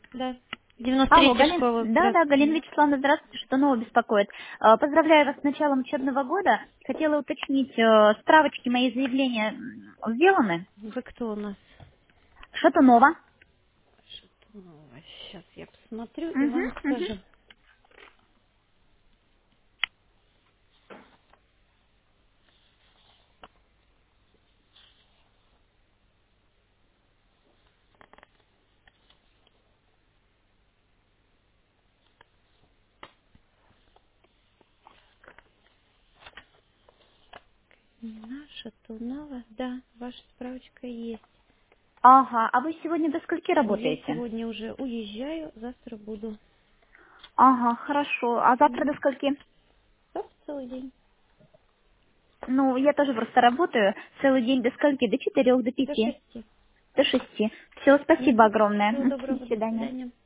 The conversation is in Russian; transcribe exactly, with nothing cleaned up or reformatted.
Да. девяносто Алло, три Галин. Тишкова, Да, да, Галина здравствуйте. Вячеславовна, здравствуйте, что нового беспокоит. Э, Поздравляю вас с началом учебного года. Хотела уточнить, э, справочки мои заявления м, сделаны? Вы кто у нас? Шатунова. Шатунова. Сейчас я посмотрю и Угу, вам угу. скажу. На Шатунова, да, ваша справочка есть. Ага, а вы сегодня до скольки Я работаете? сегодня уже уезжаю, завтра буду. Ага, хорошо. А завтра до Мгм. скольки? Завтра целый день. Ну, я тоже просто работаю целый день до скольки? До четырех, до До пяти, шести. до шести. Все, спасибо Угу. огромное. Всего М, До доброго, до свидания. свидания.